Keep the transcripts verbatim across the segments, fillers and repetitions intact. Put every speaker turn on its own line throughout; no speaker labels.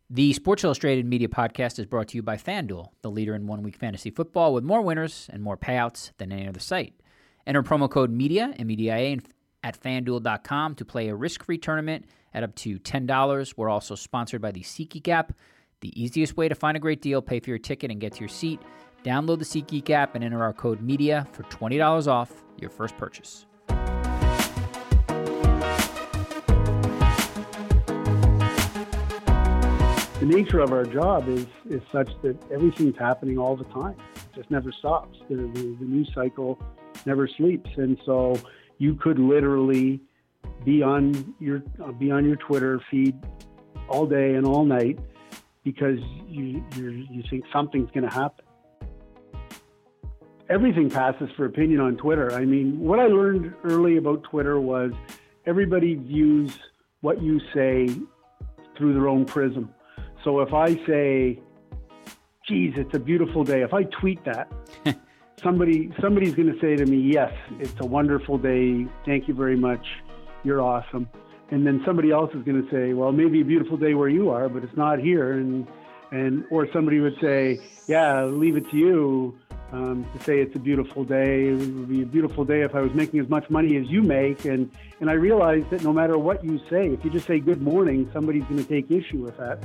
The Sports Illustrated Media Podcast is brought to you by FanDuel, the leader in one-week fantasy football with more winners and more payouts than any other site. Enter promo code MEDIA, M E D I A, at FanDuel dot com to play a risk-free tournament at up to ten dollars. We're also sponsored by the SeatGeek app, the easiest way to find a great deal, pay for your ticket, and get to your seat. Download the SeatGeek app and enter our code MEDIA for twenty dollars off your first purchase.
The nature of our job is is such that everything's happening all the time. It just never stops. The, the, the news cycle never sleeps, and so you could literally be on your uh, be on your Twitter feed all day and all night because you you're, you think something's going to happen. Everything passes for opinion on Twitter. I mean, what I learned early about Twitter was everybody views what you say through their own prism. So if I say, geez, it's a beautiful day, if I tweet that, somebody somebody's going to say to me, yes, it's a wonderful day. Thank you very much. You're awesome. And then somebody else is going to say, well, maybe a beautiful day where you are, but it's not here. And, and or somebody would say, yeah, leave it to you um, to say it's a beautiful day. It would be a beautiful day if I was making as much money as you make. And, and I realized that no matter what you say, if you just say good morning, somebody's going to take issue with that.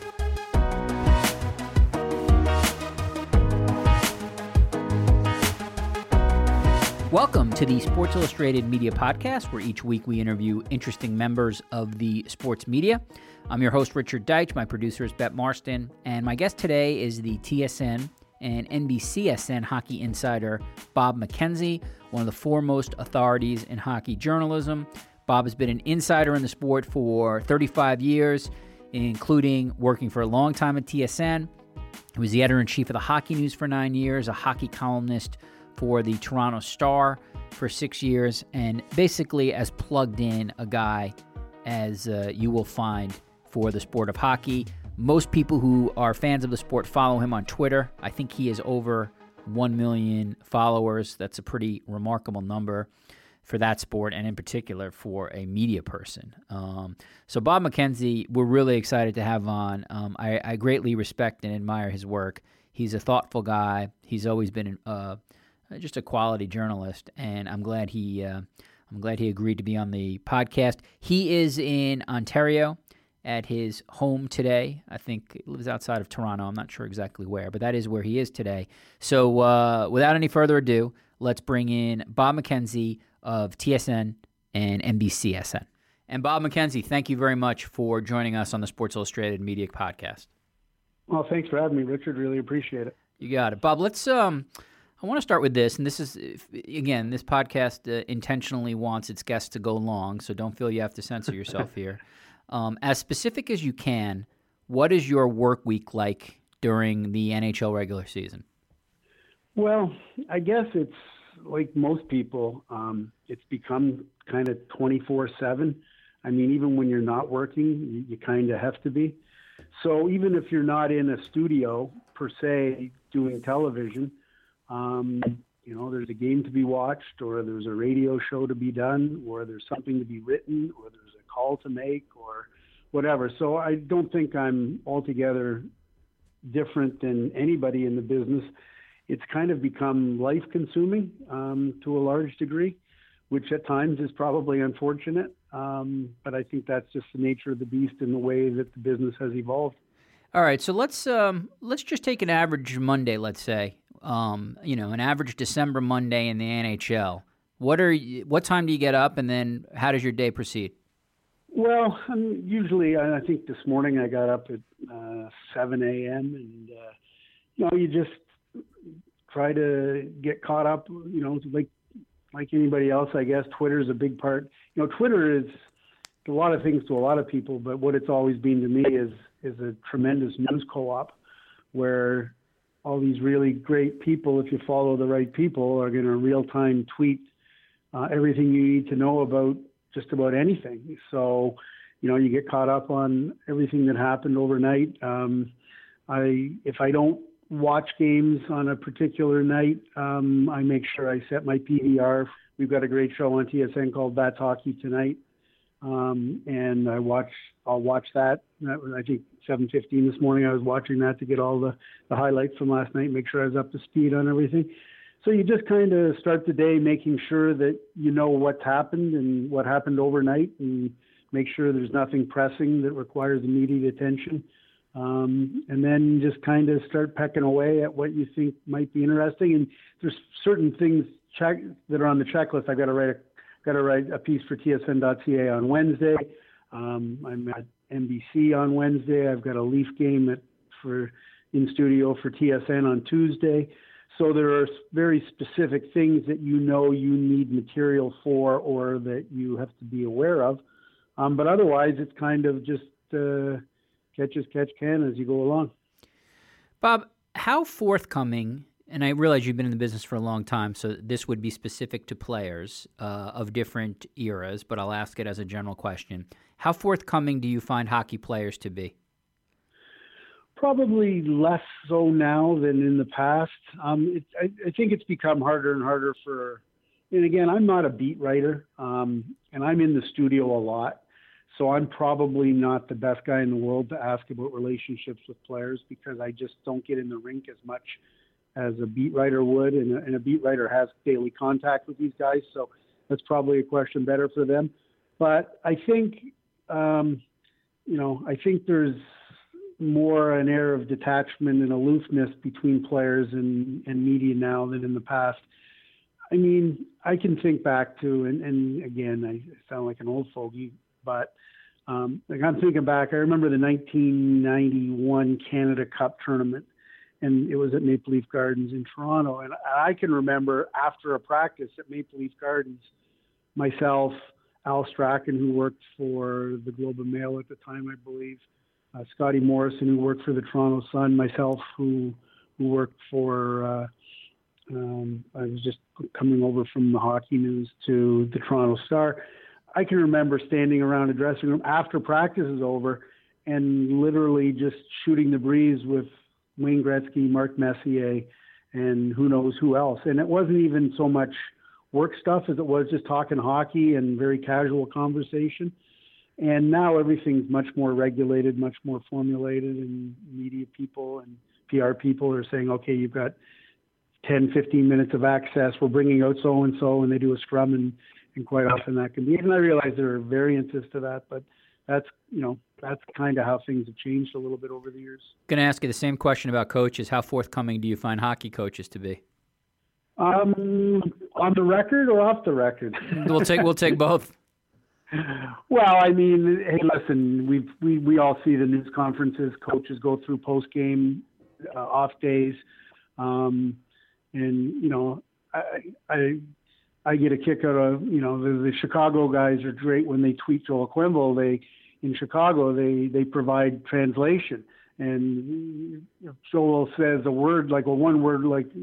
Welcome to the Sports Illustrated Media Podcast, where each week we interview interesting members of the sports media. I'm your host, Richard Deitch. My producer is Bette Marston, and my guest today is the T S N and N B C S N hockey insider, Bob McKenzie, one of the foremost authorities in hockey journalism. Bob has been an insider in the sport for thirty-five years, including working for a long time at T S N. He was the editor-in-chief of the Hockey News for nine years, a hockey columnist for the Toronto Star for six years, and basically as plugged in a guy as uh, you will find for the sport of hockey. Most people who are fans of the sport follow him on Twitter. I think he has over one million followers. That's a pretty remarkable number for that sport, and in particular for a media person. Um, so Bob McKenzie, we're really excited to have on. Um, I, I greatly respect and admire his work. He's a thoughtful guy. He's always been uh, just a quality journalist, and I'm glad he uh, I'm glad he agreed to be on the podcast. He is in Ontario at his home today. I think he lives outside of Toronto. I'm not sure exactly where, but that is where he is today. So uh, without any further ado, let's bring in Bob McKenzie of T S N and N B C S N. And Bob McKenzie, thank you very much for joining us on the Sports Illustrated Media Podcast.
Well, thanks for having me, Richard. Really appreciate it.
You got it. Bob, let's... um. I want to start with this, and this is, again, this podcast uh, intentionally wants its guests to go long, so don't feel you have to censor yourself here. Um, as specific as you can, what is your work week like during the N H L regular season?
Well, I guess it's like most people, um, it's become kind of twenty-four seven. I mean, even when you're not working, you, you kind of have to be. So even if you're not in a studio, per se, doing television, Um, you know, there's a game to be watched, or there's a radio show to be done, or there's something to be written, or there's a call to make, or whatever. So I don't think I'm altogether different than anybody in the business. It's kind of become life-consuming um, to a large degree, which at times is probably unfortunate. Um, but I think that's just the nature of the beast and the way that the business has evolved.
All right, so let's um, let's just take an average Monday, let's say. Um, you know, an average December Monday in the N H L. What are you, what time do you get up, and then how does your day proceed?
Well, um, usually, I think this morning I got up at uh, seven a.m. and uh, you know, you just try to get caught up. You know, like like anybody else, I guess. Twitter is a big part. You know, Twitter is a lot of things to a lot of people, but what it's always been to me is is a tremendous news co-op where all these really great people, if you follow the right people, are going to real-time tweet uh, everything you need to know about just about anything. So, you know, you get caught up on everything that happened overnight. Um, I, if I don't watch games on a particular night, um, I make sure I set my P V R. We've got a great show on T S N called That's Hockey Tonight, Um, and I watch, I'll watch that. that was, I think seven fifteen this morning, I was watching that to get all the, the highlights from last night, make sure I was up to speed on everything. So you just kind of start the day making sure that you know what's happened and what happened overnight, and make sure there's nothing pressing that requires immediate attention. Um, and then just kind of start pecking away at what you think might be interesting. And there's certain things check that are on the checklist. I've got to write a, got to write a piece for T S N dot C A on Wednesday. Um, I'm at N B C on Wednesday. I've got a Leaf game at, for in studio for T S N on Tuesday. So there are very specific things that you know you need material for, or that you have to be aware of. Um, but otherwise, it's kind of just uh, catch as catch can as you go along.
Bob, how forthcoming, and I realize you've been in the business for a long time, so this would be specific to players uh, of different eras, but I'll ask it as a general question. How forthcoming do you find hockey players to be?
Probably less so now than in the past. Um, it, I, I think it's become harder and harder for, and again, I'm not a beat writer, um, and I'm in the studio a lot. So I'm probably not the best guy in the world to ask about relationships with players, because I just don't get in the rink as much as a beat writer would. And a, and a beat writer has daily contact with these guys. So that's probably a question better for them. But I think, um, you know, I think there's more an air of detachment and aloofness between players and, and media now than in the past. I mean, I can think back to, and, and again, I sound like an old fogey, but um, like I'm thinking back, I remember the nineteen ninety-one Canada Cup tournament, and it was at Maple Leaf Gardens in Toronto. And I can remember after a practice at Maple Leaf Gardens, myself, Al Strachan, who worked for the Globe and Mail at the time, I believe, uh, Scotty Morrison, who worked for the Toronto Sun, myself, who who worked for, uh, um, I was just coming over from the Hockey News to the Toronto Star. I can remember standing around a dressing room after practice is over and literally just shooting the breeze with Wayne Gretzky, Mark Messier, and who knows who else. And it wasn't even so much work stuff as it was just talking hockey and very casual conversation. And now everything's much more regulated, much more formulated, and media people and P R people are saying, okay, you've got ten, fifteen minutes of access. We're bringing out so-and-so, and they do a scrum, and, and quite often that can be. And I realize there are variances to that, but that's, you know, that's kind of how things have changed a little bit over the years.
Going to ask you the same question about coaches. How forthcoming do you find hockey coaches to be?
Um, on the record or off the record?
We'll take we'll take both.
Well, I mean, hey, listen, we we we all see the news conferences. Coaches go through post game, uh, off days, um, and you know, I, I I get a kick out of, you know, the, the Chicago guys are great when they tweet Joel Quenneville. They in Chicago they they provide translation, and if Joel says a word like, well, one word like uh,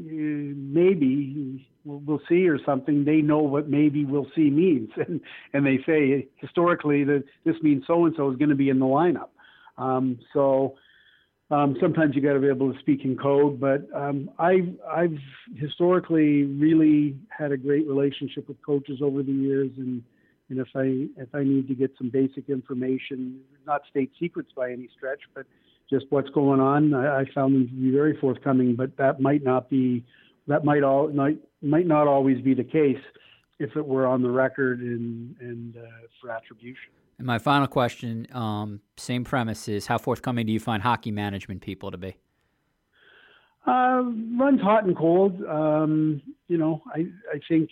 maybe we'll, we'll see or something, they know what maybe we'll see means, and and they say historically that this means so and so is going to be in the lineup. Um, so. Um, sometimes you got to be able to speak in code, but um, I've, I've historically really had a great relationship with coaches over the years, and and if I if I need to get some basic information, not state secrets by any stretch, but just what's going on, I, I found them to be very forthcoming. But that might not be that might all might might not always be the case if it were on the record and and uh, for attribution.
And my final question, um, same premise, is how forthcoming do you find hockey management people to be?
Uh, runs hot and cold. Um, you know, I I think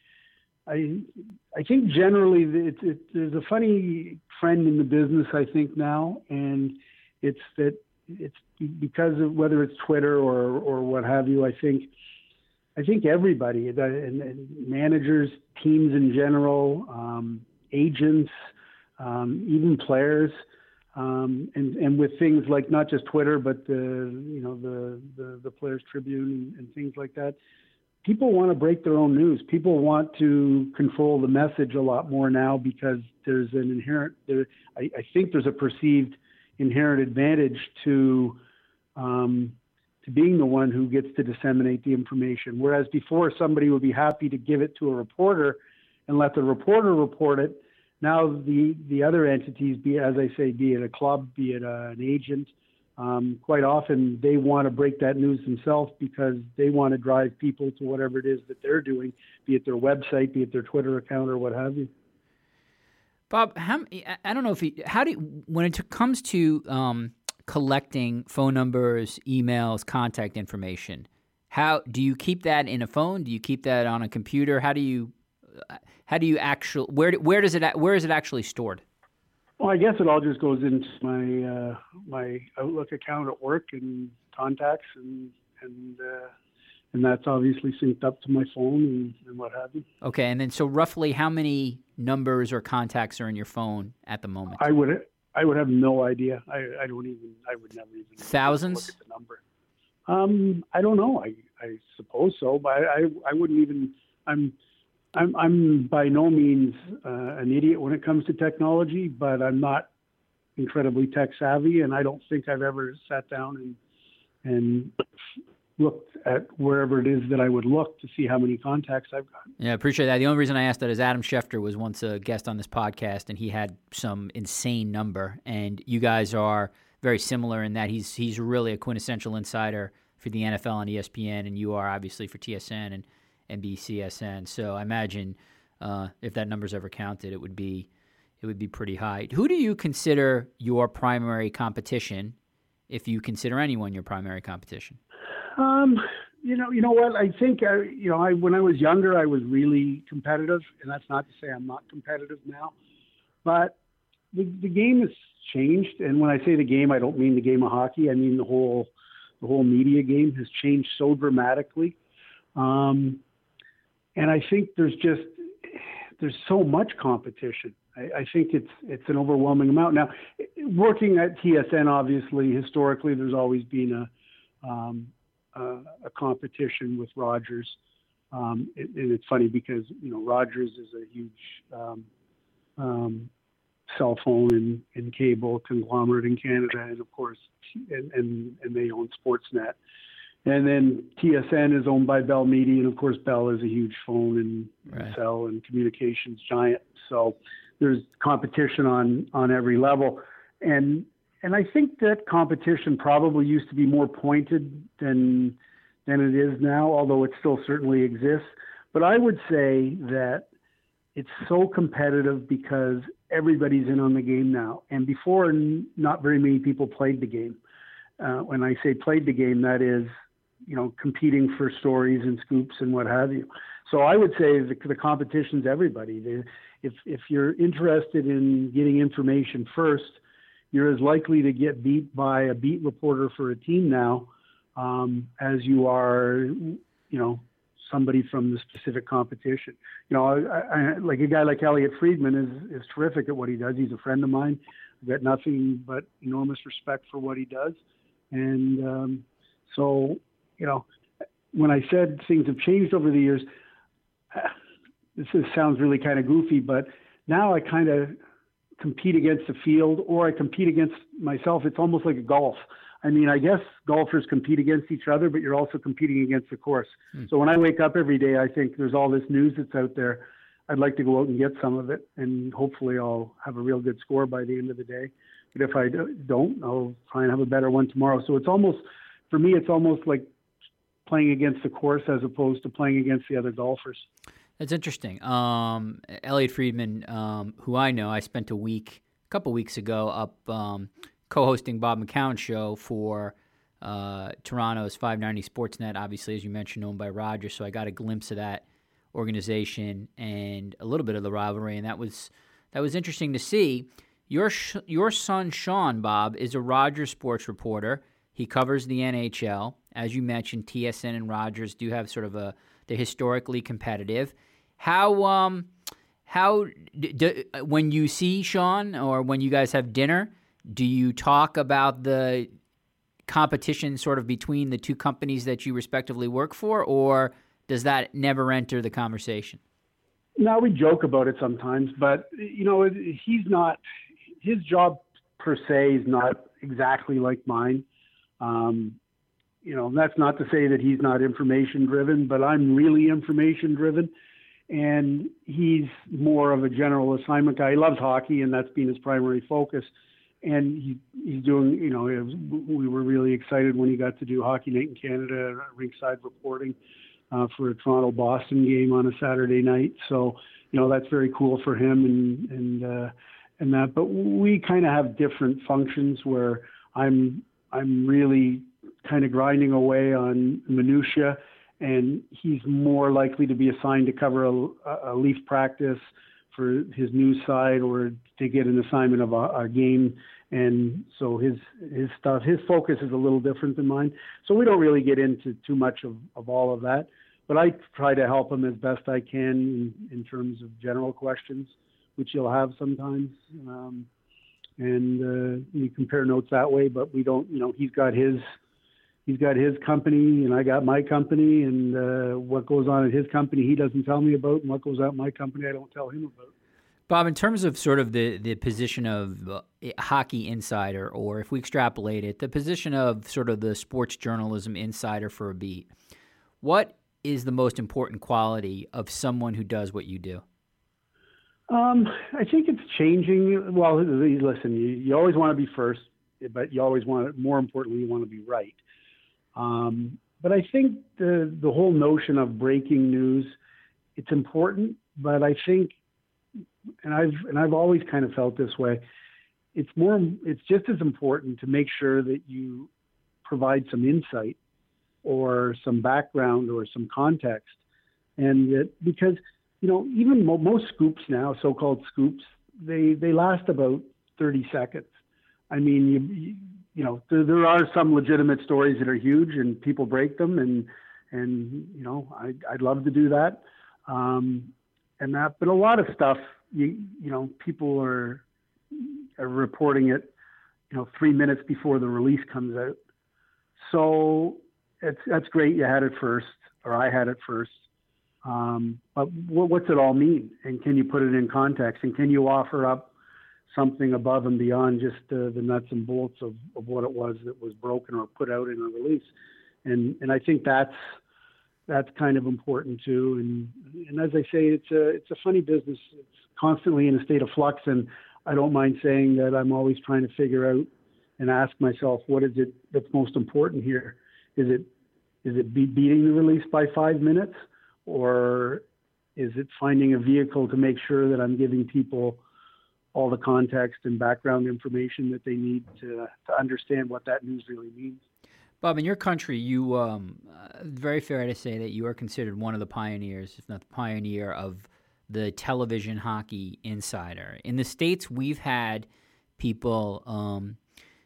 I I think generally it, it, there's a funny trend in the business, I think now, and it's that it's because of whether it's Twitter or or what have you. I think I think everybody, the, and, and managers, teams in general, um, agents. Um, even players, um, and, and with things like not just Twitter, but the, you know, the, the, the Players Tribune and, and things like that, people want to break their own news. People want to control the message a lot more now because there's an inherent, there, I, I think there's a perceived inherent advantage to, um, to being the one who gets to disseminate the information. Whereas before, somebody would be happy to give it to a reporter and let the reporter report it. now the, the other entities, be it, as I say, be it a club, be it a, an agent, um, quite often they want to break that news themselves because they want to drive people to whatever it is that they're doing, be it their website, be it their Twitter account or what have you.
Bob, how, I don't know if you, how do you, when it comes to um, collecting phone numbers, emails, contact information, how do you keep that in a phone? Do you keep that on a computer? How do you how do you actually where where does it where is it actually stored?
Well, I guess it all just goes into my uh, my Outlook account at work and contacts, and and uh, and that's obviously synced up to my phone and, and what have you.
Okay, and then so roughly how many numbers or contacts are in your phone at the moment?
I would I would have no idea. I, I don't even I would never even
thousands.
Look at the number. Um, I don't know. I, I suppose so, but I, I, I wouldn't even. I'm I'm I'm by no means uh, an idiot when it comes to technology, but I'm not incredibly tech savvy, and I don't think I've ever sat down and and looked at wherever it is that I would look to see how many contacts I've got.
Yeah, I appreciate that. The only reason I asked that is Adam Schefter was once a guest on this podcast, and he had some insane number, and you guys are very similar in that he's he's really a quintessential insider for the N F L on E S P N, and you are obviously for T S N and N B C S N. So I imagine uh, if that number's ever counted, it would be it would be pretty high. Who do you consider your primary competition, if you consider anyone your primary competition?
Um, you know, you know what? I think I, you know, I when I was younger, I was really competitive, and that's not to say I'm not competitive now, but the the game has changed. And when I say the game, I don't mean the game of hockey. I mean the whole the whole media game has changed so dramatically. Um, and I think there's just there's so much competition. I, I think it's it's an overwhelming amount. Now, working at T S N, obviously, historically, there's always been a um, uh, a competition with Rogers. Um, it, and it's funny because you know Rogers is a huge um, um, cell phone and, and cable conglomerate in Canada, and of course, and, and, and they own Sportsnet. And then T S N is owned by Bell Media, and of course, Bell is a huge phone and right. cell and communications giant. So there's competition on, on every level. And and I think that competition probably used to be more pointed than than it is now, although it still certainly exists. But I would say that it's so competitive because everybody's in on the game now. And before, not very many people played the game. Uh, when I say played the game, that is, you know, competing for stories and scoops and what have you. So I would say the, the competition's everybody. The, if if you're interested in getting information first, you're as likely to get beat by a beat reporter for a team now um, as you are, you know, somebody from the specific competition. You know, I, I, like a guy like Elliot Friedman is, is terrific at what he does. He's a friend of mine. I've got nothing but enormous respect for what he does. And um, so, you know, when I said things have changed over the years, this is, sounds really kind of goofy, but now I kind of compete against the field or I compete against myself. It's almost like a golf. I mean, I guess golfers compete against each other, but you're also competing against the course. Hmm. So when I wake up every day, I think there's all this news that's out there. I'd like to go out and get some of it, and hopefully I'll have a real good score by the end of the day. But if I don't, I'll try and have a better one tomorrow. So it's almost, for me, it's almost like playing against the course as opposed to playing against the other golfers.
That's interesting. Um, Elliot Friedman, um, who I know, I spent a week, a couple weeks ago up um, co-hosting Bob McCown's show for uh, Toronto's five ninety Sportsnet, obviously, as you mentioned, owned by Rogers. So I got a glimpse of that organization and a little bit of the rivalry, and that was that was interesting to see. Your sh- your son, Sean, Bob, is a Rogers sports reporter. He covers the N H L. As you mentioned, T S N and Rogers do have sort of a, they're historically competitive. How, um, how, d- d- when you see Sean or when you guys have dinner, do you talk about the competition sort of between the two companies that you respectively work for, or does that never enter the conversation?
No, we joke about it sometimes, but, you know, he's not, his job per se is not exactly like mine. Um, you know, that's not to say that he's not information driven, but I'm really information driven. and he's more of a general assignment guy. He loves hockey, and that's been his primary focus. And he, he's doing, you know, it was, we were really excited when he got to do Hockey Night in Canada, rinkside reporting uh, for a Toronto-Boston game on a Saturday night. So, you know, that's very cool for him and and uh, and that. But we kind of have different functions where I'm I'm really kind of grinding away on minutia, and he's more likely to be assigned to cover a, a Leaf practice for his news side or to get an assignment of a, a game. And so his his stuff, his focus is a little different than mine. So we don't really get into too much of, of all of that. But I try to help him as best I can in, in terms of general questions, which you'll have sometimes. Um, and uh, you compare notes that way, but we don't, you know, he's got his He's got his company and I got my company, and uh, what goes on at his company he doesn't tell me about, and what goes out in my company I don't tell him about.
Bob, in terms of sort of the, the position of uh, hockey insider, or if we extrapolate it, the position of sort of the sports journalism insider for a beat, what is the most important quality of someone who does what you do?
Um, I think it's changing. Well, listen, you, you always want to be first, but you always want to, more importantly, you want to be right. Um, but I think the the whole notion of breaking news, it's important, but I think, and I've and I've always kind of felt this way, it's more, it's just as important to make sure that you provide some insight or some background or some context, and that, because, you know, even mo- most scoops now, so-called scoops, they they last about thirty seconds. I mean, you, you you know, there, there are some legitimate stories that are huge and people break them, and, and, you know, I, I'd love to do that. Um, and that, but a lot of stuff, you, you know, people are, are reporting it, you know, three minutes before the release comes out. So it's, that's great. You had it first, or I had it first. Um, but what, what's it all mean? And can you put it in context? And can you offer up something above and beyond just uh, the nuts and bolts of, of what it was that was broken or put out in a release? And and I think that's that's kind of important too. And and as I say, it's a it's a funny business. It's constantly in a state of flux, and I don't mind saying that I'm always trying to figure out and ask myself, what is it that's most important here? Is it is it be beating the release by five minutes, or is it finding a vehicle to make sure that I'm giving people all the context and background information that they need to to understand what that news really means?
Bob, in your country, you um, uh, very fair to say that you are considered one of the pioneers, if not the pioneer, of the television hockey insider. In the States, we've had people um,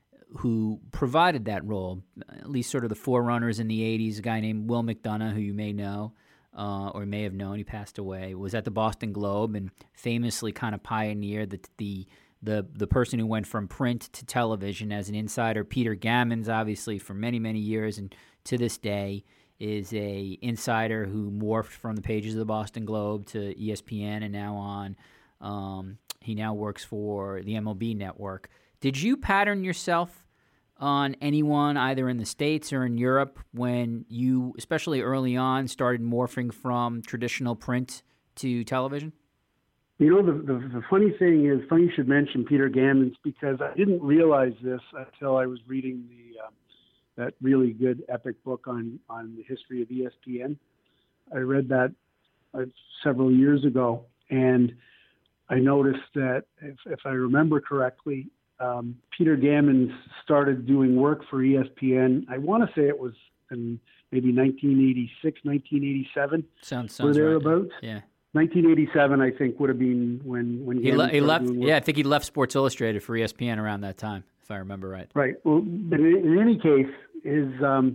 who provided that role, at least sort of the forerunners in the eighties, a guy named Will McDonough, who you may know, Uh, or may have known, he passed away, was at the Boston Globe and famously kind of pioneered the, the the the person who went from print to television as an insider. Peter Gammons, obviously, for many, many years, and to this day, is a insider who morphed from the pages of the Boston Globe to E S P N and now on. Um, he now works for the M L B Network. Did you pattern yourself on anyone either in the States or in Europe when you, especially early on, started morphing from traditional print to television?
You know, the, the, the funny thing is, funny you should mention Peter Gammons, because I didn't realize this until I was reading the uh, that really good epic book on, on the history of E S P N. I read that uh, several years ago, and I noticed that, if, if I remember correctly, Um, Peter Gammons started doing work for E S P N. I want to say it was in maybe nineteen eighty-six, nineteen eighty-seven.
Sounds sounds
or
right.
thereabouts.
Yeah.
nineteen eighty-seven, I think, would have been when when
he, le- he left.
doing work.
Yeah, I think he left Sports Illustrated for E S P N around that time, if I remember right.
Right. Well, but in, in any case, is um,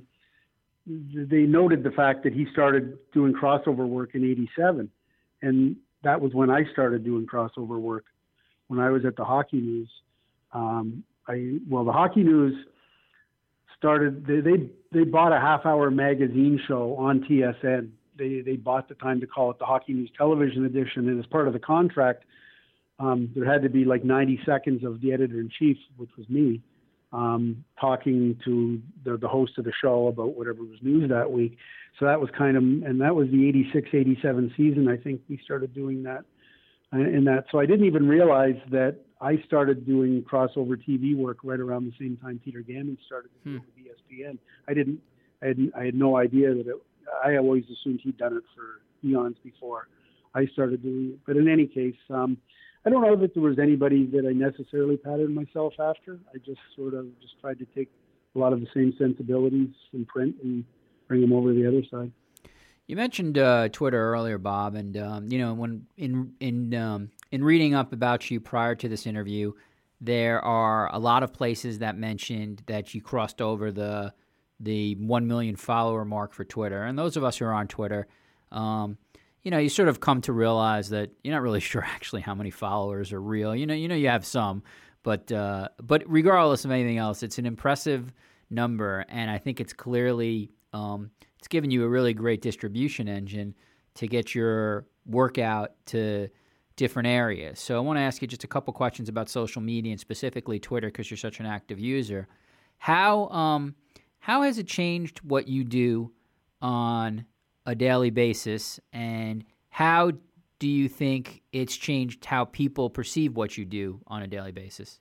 they noted the fact that he started doing crossover work in eighty-seven, and that was when I started doing crossover work when I was at the Hockey News. Um, I well, the Hockey News started. They they, they bought a half-hour magazine show on T S N. They they bought the time to call it the Hockey News Television Edition, and as part of the contract, um, there had to be like ninety seconds of the editor-in-chief, which was me, um, talking to the, the host of the show about whatever was news that week. So that was kind of, and that was the eighty-six eighty-seven season. I think we started doing that in that. So I didn't even realize that I started doing crossover T V work right around the same time Peter Gammon started doing hmm. with E S P N. I didn't, I had, I had no idea that it, I always assumed he'd done it for eons before I started doing it. But in any case, um, I don't know that there was anybody that I necessarily patterned myself after. I just sort of just tried to take a lot of the same sensibilities in print and bring them over to the other side.
You mentioned uh, Twitter earlier, Bob, and um, you know when in in um, in reading up about you prior to this interview, there are a lot of places that mentioned that you crossed over the the one million follower mark for Twitter, and those of us who are on Twitter, um, you know, you sort of come to realize that you're not really sure actually how many followers are real. You know, you know, you have some, but uh, but regardless of anything else, it's an impressive number, and I think it's clearly. Um, it's given you a really great distribution engine to get your work out to different areas. So I want to ask you just a couple questions about social media and specifically Twitter because you're such an active user. How um, how has it changed what you do on a daily basis, and how do you think it's changed how people perceive what you do on a daily basis?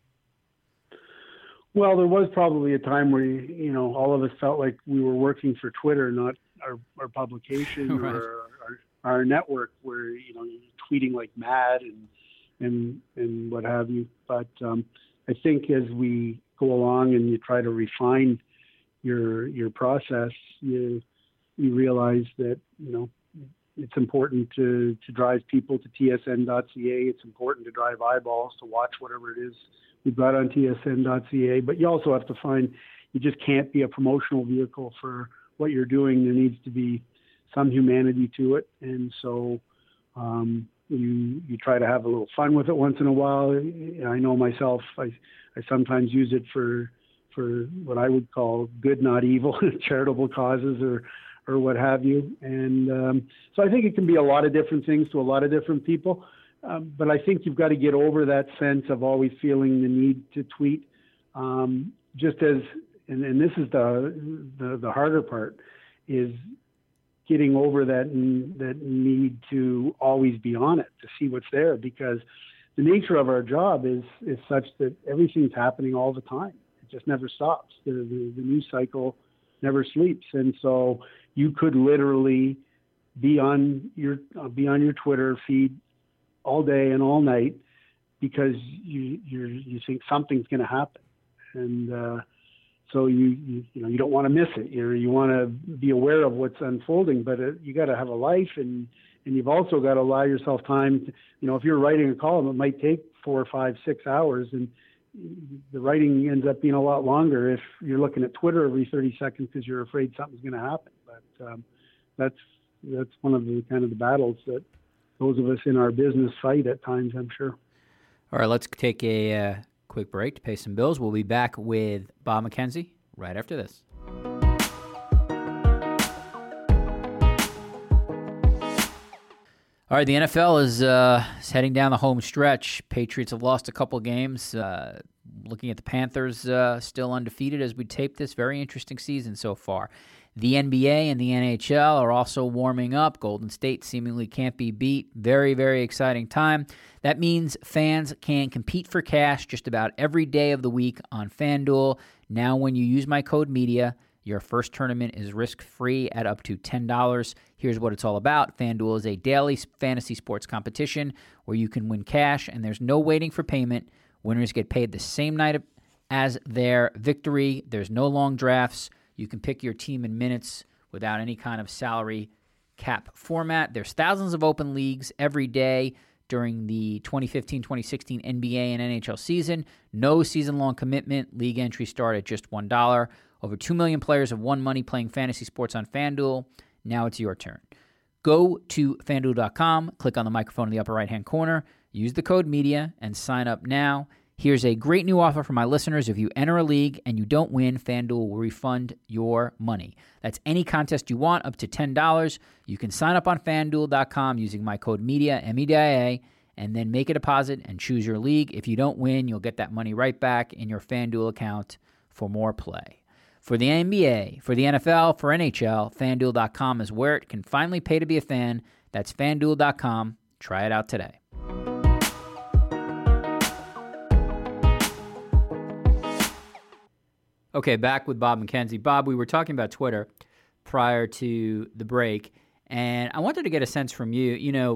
Well, there was probably a time where, you know, all of us felt like we were working for Twitter, not our, our publication right. or our, our network where, you know, you're tweeting like mad and, and, and what have you. But um, I think as we go along and you try to refine your, your process, you, you realize that, you know, it's important to, to drive people to T S N dot C A. It's important to drive eyeballs to watch whatever it is we've got on T S N dot C A, but you also have to find you just can't be a promotional vehicle for what you're doing. There needs to be some humanity to it, and so um, you you try to have a little fun with it once in a while. I know myself, I I sometimes use it for for what I would call good, not evil, charitable causes or or what have you. And um, so I think it can be a lot of different things to a lot of different people. Um, but I think you've got to get over that sense of always feeling the need to tweet. Um, just as, and, and this is the, the the harder part, is getting over that that need to always be on it to see what's there, because the nature of our job is is such that everything's happening all the time. It just never stops. The the, the news cycle never sleeps, and so you could literally be on your uh, be on your Twitter feed all day and all night because you you you think something's going to happen, and uh, so you, you you know you don't want to miss it. You you want to be aware of what's unfolding, but it, you got to have a life, and and you've also got to allow yourself time. To, you know, if you're writing a column, it might take four, five, six hours, and the writing ends up being a lot longer if you're looking at Twitter every thirty seconds because you're afraid something's going to happen. But um, that's that's one of the kind of the battles that those of us in our business fight at times, I'm sure.
All right, let's take a uh, quick break to pay some bills. We'll be back with Bob McKenzie right after this. All right, the N F L is, uh, is heading down the home stretch. Patriots have lost a couple games. Uh, looking at the Panthers, uh, still undefeated as we tape this. Very interesting season so far. The N B A and the N H L are also warming up. Golden State seemingly can't be beat. Very, very exciting time. That means fans can compete for cash just about every day of the week on FanDuel. Now when you use my code MEDIA, your first tournament is risk-free at up to ten dollars. Here's what it's all about. FanDuel is a daily fantasy sports competition where you can win cash, and there's no waiting for payment. Winners get paid the same night as their victory. There's no long drafts. You can pick your team in minutes without any kind of salary cap format. There's thousands of open leagues every day during the twenty fifteen twenty sixteen N B A and N H L season. No season-long commitment. League entries start at just one dollar. Over two million players have won money playing fantasy sports on FanDuel. Now it's your turn. Go to FanDuel dot com, click on the microphone in the upper right-hand corner, use the code MEDIA, and sign up now. Here's a great new offer for my listeners. If you enter a league and you don't win, FanDuel will refund your money. That's any contest you want, up to ten dollars. You can sign up on FanDuel dot com using my code MEDIA, M E D I A, and then make a deposit and choose your league. If you don't win, you'll get that money right back in your FanDuel account for more play. For the N B A, for the N F L, for N H L, FanDuel dot com is where it can finally pay to be a fan. That's FanDuel dot com. Try it out today. Okay, back with Bob McKenzie. Bob, we were talking about Twitter prior to the break, and I wanted to get a sense from you, you know,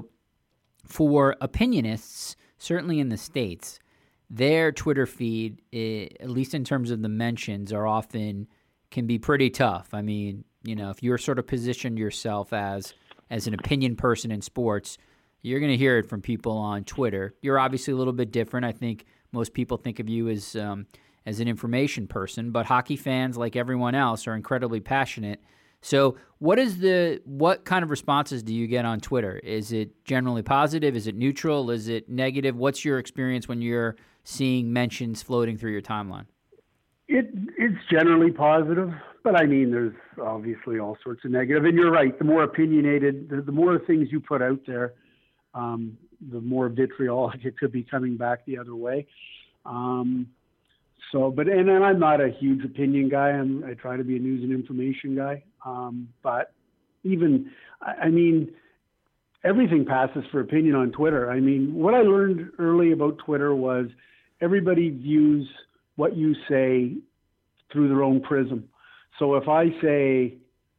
for opinionists, certainly in the States, their Twitter feed, at least in terms of the mentions, are often can be pretty tough. I mean, you know, if you're sort of positioned yourself as as an opinion person in sports, you're going to hear it from people on Twitter. You're obviously a little bit different. I think most people think of you as um, as an information person, but hockey fans, like everyone else, are incredibly passionate. So what is the what kind of responses do you get on Twitter? Is it generally positive? Is it neutral? Is it negative? What's your experience when you're seeing mentions floating through your timeline?
It it's generally positive, but I mean, there's obviously all sorts of negative. And you're right. The more opinionated, the, the more things you put out there, um, the more vitriol it could be coming back the other way. Um, so, but and, and I'm not a huge opinion guy. I'm, I try to be a news and information guy. Um, but even, I, I mean, everything passes for opinion on Twitter. I mean, what I learned early about Twitter was everybody views what you say through their own prism. So if I say,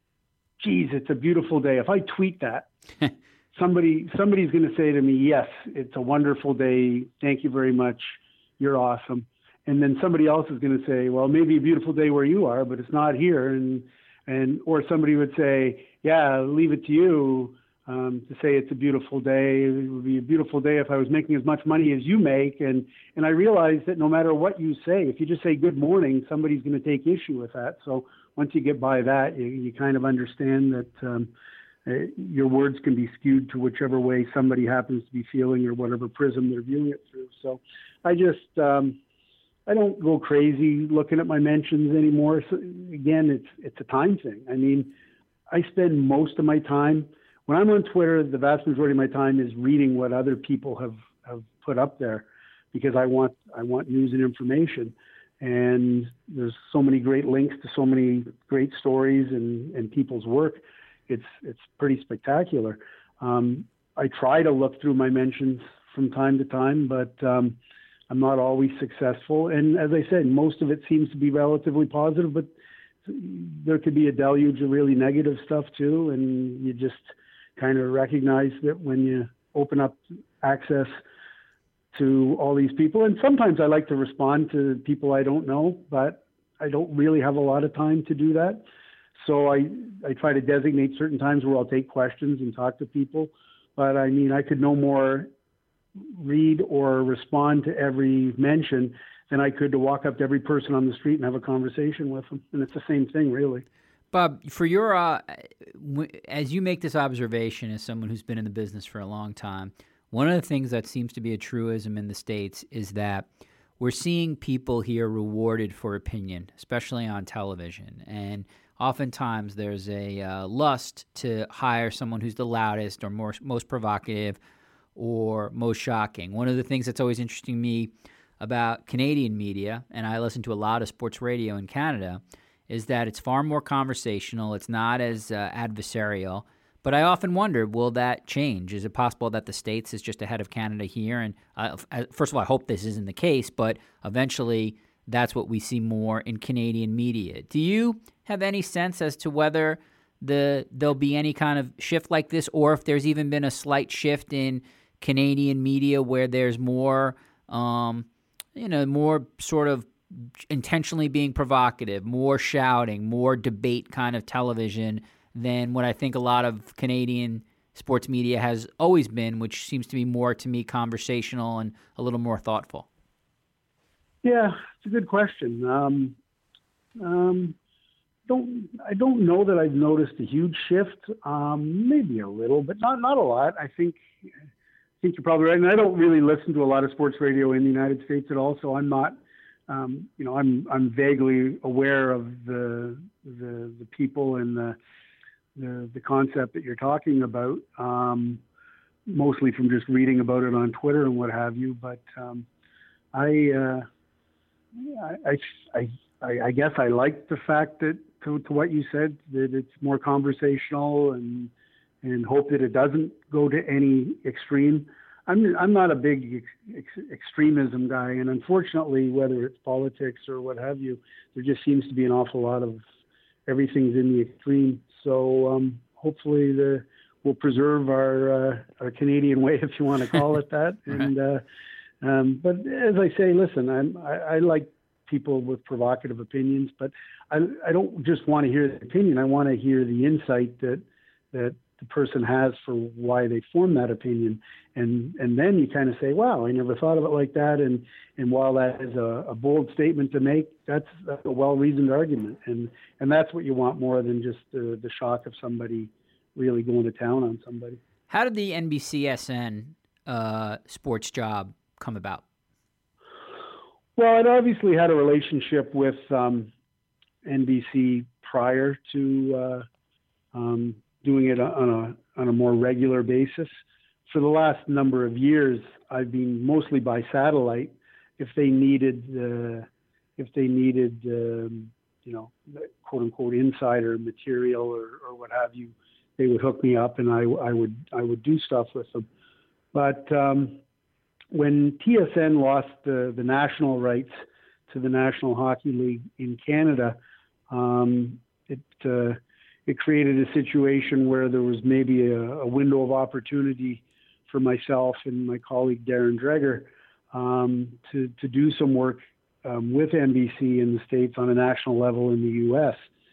geez, it's a beautiful day, if I tweet that, somebody somebody's going to say to me, yes, it's a wonderful day. Thank you very much. You're awesome. And then somebody else is going to say, well, maybe a beautiful day where you are, but it's not here. And, and or somebody would say, yeah, leave it to you um, to say it's a beautiful day. It would be a beautiful day if I was making as much money as you make. And, and I realized that no matter what you say, if you just say good morning, somebody's going to take issue with that. So once you get by that, you, you kind of understand that um, uh, your words can be skewed to whichever way somebody happens to be feeling or whatever prism they're viewing it through. So I just, um, I don't go crazy looking at my mentions anymore. So again, it's, it's a time thing. I mean, I spend most of my time, when I'm on Twitter, the vast majority of my time is reading what other people have, have put up there because I want I want news and information. And there's so many great links to so many great stories and, and people's work. It's it's pretty spectacular. Um, I try to look through my mentions from time to time, but um, I'm not always successful. And as I said, most of it seems to be relatively positive, but there could be a deluge of really negative stuff too. And you just kind of recognize that when you open up access to all these people. And sometimes I like to respond to people I don't know, but I don't really have a lot of time to do that. So I, I try to designate certain times where I'll take questions and talk to people. But I mean, I could no more read or respond to every mention than I could to walk up to every person on the street and have a conversation with them. And it's the same thing, really.
Bob, for your, uh, as you make this observation as someone who's been in the business for a long time, one of the things that seems to be a truism in the States is that we're seeing people here rewarded for opinion, especially on television. And oftentimes there's a uh, lust to hire someone who's the loudest or more, most provocative or most shocking. One of the things that's always interesting to me about Canadian media, and I listen to a lot of sports radio in Canada, is that it's far more conversational. It's not as uh, adversarial. But I often wonder, will that change? Is it possible that the States is just ahead of Canada here? And uh, first of all, I hope this isn't the case, but eventually that's what we see more in Canadian media. Do you have any sense as to whether the there'll be any kind of shift like this, or if there's even been a slight shift in Canadian media where there's more, um, you know, more sort of intentionally being provocative, more shouting, more debate kind of television than what I think a lot of Canadian sports media has always been, which seems to be more, to me, conversational and a little more thoughtful?
Yeah, it's a good question. Um, um, don't I don't know that I've noticed a huge shift. Um, maybe a little, but not not a lot. I think I think you're probably right. And I don't really listen to a lot of sports radio in the United States at all, so I'm not. Um, you know, I'm I'm vaguely aware of the the the people and the the, the concept that you're talking about, um, mostly from just reading about it on Twitter and what have you. But um, I, uh, I I I, I guess I like the fact that, to, to what you said, that it's more conversational, and and hope that it doesn't go to any extreme. I'm I'm not a big ex, ex, extremism guy, and unfortunately, whether it's politics or what have you, there just seems to be an awful lot of everything's in the extreme. So um, hopefully, the we'll preserve our uh, our Canadian way, if you want to call it that.
Right.
And uh, um, but as I say, listen, I'm, I, I like people with provocative opinions, but I I don't just want to hear the opinion. I want to hear the insight that that the person has for why they form that opinion. And and then you kind of say, wow, I never thought of it like that. And and while that is a, a bold statement to make, that's, that's a well-reasoned argument. And and that's what you want more than just the, the shock of somebody really going to town on somebody.
How did the N B C S N uh, sports job come about?
Well, I'd obviously had a relationship with um, N B C prior to uh, um, doing it on a on a more regular basis. For the last number of years, I've been mostly by satellite. If they needed, uh, if they needed, um, you know, quote unquote insider material or, or what have you, they would hook me up, and I, I would I would do stuff with them. But um, when T S N lost the the national rights to the National Hockey League in Canada, um, it uh, it created a situation where there was maybe a, a window of opportunity for myself and my colleague Darren Dreger um, to, to do some work um, with N B C in the States on a national level in the U S.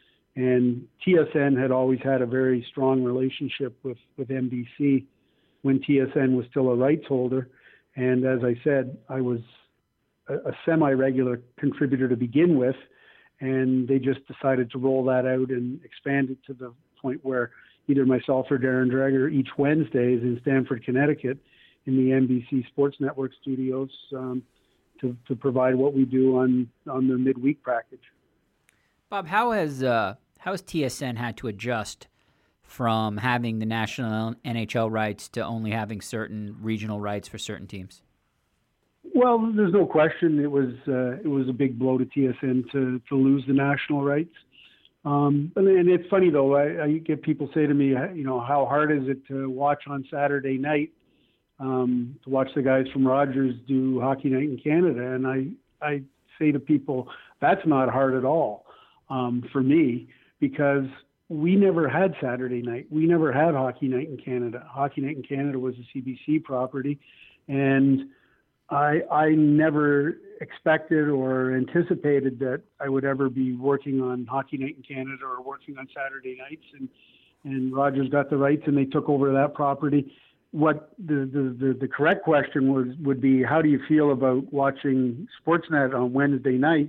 And T S N had always had a very strong relationship with, with N B C when T S N was still a rights holder. And as I said, I was a, a semi-regular contributor to begin with, and they just decided to roll that out and expand it to the point where either myself or Darren Dreger each Wednesday is in Stamford, Connecticut, in the N B C Sports Network studios um, to, to provide what we do on, on the midweek package.
Bob, how has uh, how has T S N had to adjust from having the national N H L rights to only having certain regional rights for certain teams?
Well, there's no question it was uh, it was a big blow to T S N to, to lose the national rights. Um, and, and it's funny, though, I, I get people say to me, you know, how hard is it to watch on Saturday night, um, to watch the guys from Rogers do Hockey Night in Canada? And I, I say to people, that's not hard at all um, for me, because we never had Saturday night. We never had Hockey Night in Canada. Hockey Night in Canada was a C B C property, and I, I never expected or anticipated that I would ever be working on Hockey Night in Canada or working on Saturday nights. And, and Rogers got the rights and they took over that property. What the, the, the, the correct question was, would be, how do you feel about watching Sportsnet on Wednesday nights